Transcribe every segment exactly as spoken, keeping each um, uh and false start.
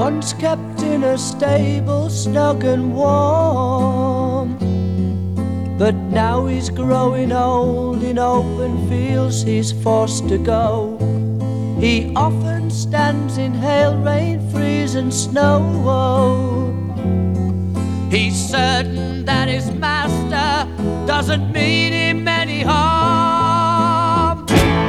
once kept in a stable, snug and warm. But now he's growing old, in open fields he's forced to go. He often stands in hail, rain, freeze and snow. He's certain that his master doesn't mean him any harm.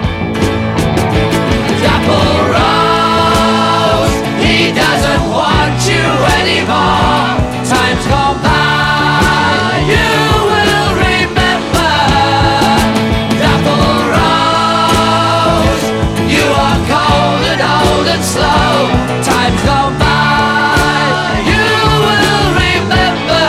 Dapple Rose, he doesn't want you anymore. Time's gone by, you will remember. Dapple Rose, you are cold and old and slow. Time's gone by, you will remember.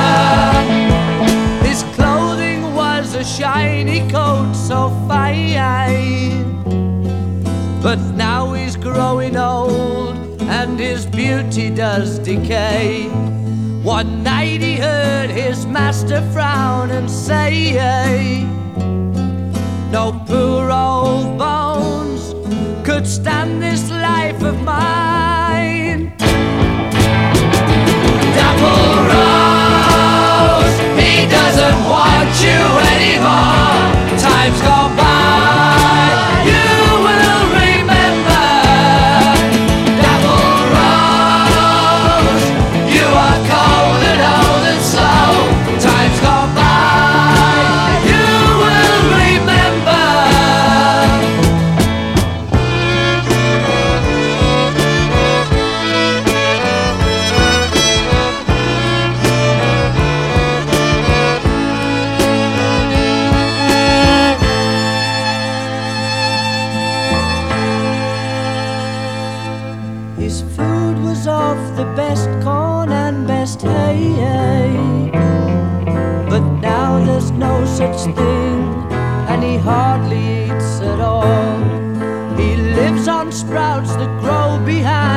His clothing was a shiny coat so fine, but now he's growing old and his beauty does decay. One night he heard his master frown and say, no poor old bones could stand this life of mine. Dapple Rose, he doesn't want you anymore. Time's gone by, you will remember. Dapple Rose, you are cold and old and slow. Time's gone by, you will remember. His food was of the best corn and best hay, but now there's no such thing, and he hardly eats at all. He lives on sprouts that grow behind